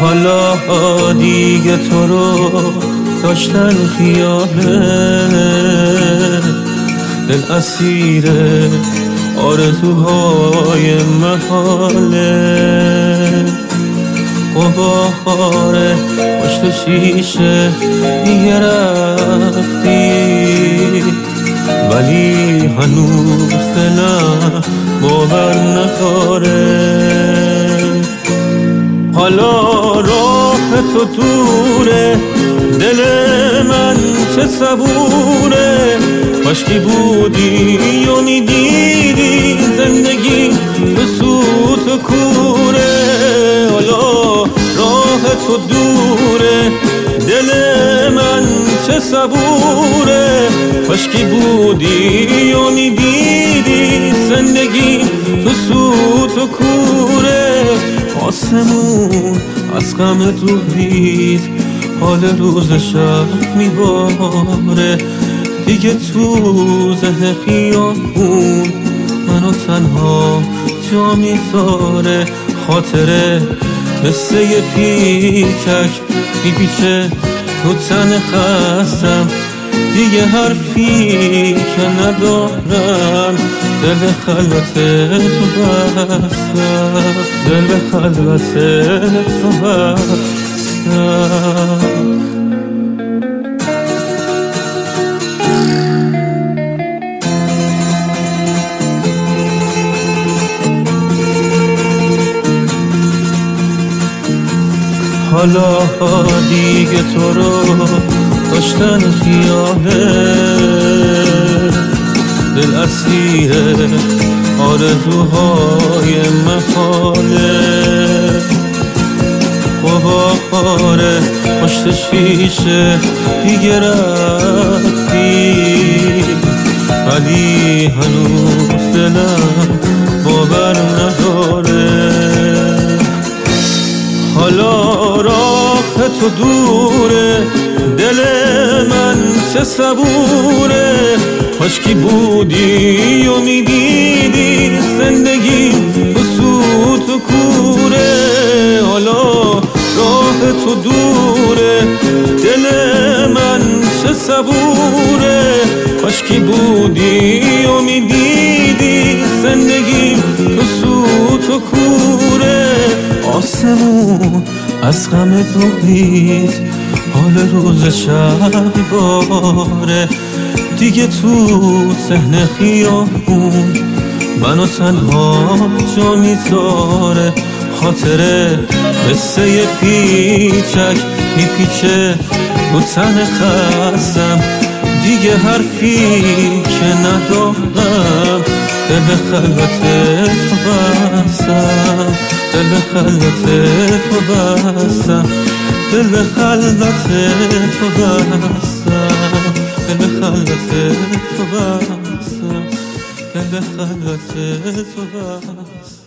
حالا دیگه تو رو داشتن خیاله، دل اسیر آرزوهای محاله. غبار پشت شیشه دیگه رفتی، ولی هنوز دلم باور نداره. حالا راه تو دوره، دل من چه صبوره. کاشکی بودی و میدیدی زندگی به سوت و کوره. حالا راه تو دوره، دل من چه صبوره. کاشکی بودی و میدیدی زندگی به سوت و کوره. آسمون از غم تو ریز، حال روز شب میباره. دیگه تو ذهن خیابون منو تنها جا میذاره. خاطره مثل یه پیچک میپیچه تو تن خستم. دیگه حرفی که ندارم، دل به خلوت تو بستم، دل به خلوت تو بستم. حالا دیگه تو رو داشتن خیاله، دل اسیر آرزوهای محاله. غبار پشت شیشه دیگه رفتی، ولی هنوز دلم باور نداره. حالا راه تو دوره، دل من چه صبوره. کاشکی بودی و میدیدی زندگی به سوت و کوره. حالا راه تو دوره، دل من چه صبوره. کاشکی بودی و میدیدی زندگی به سوت و کوره. آسمون از غم تو ریز، حال روز شب باره. دیگه تو ذهن خیابون منو تنها جا میذاره. خاطره مثل یه پیچک میپیچه تو تن خستم. دیگه حرفی که ندارم، دل به خلوت تو بستم، دل به خلوت تو بستم، دل به خلوت تو بستم، دل به خلوت تو بستم، دل به خلوت تو بستم.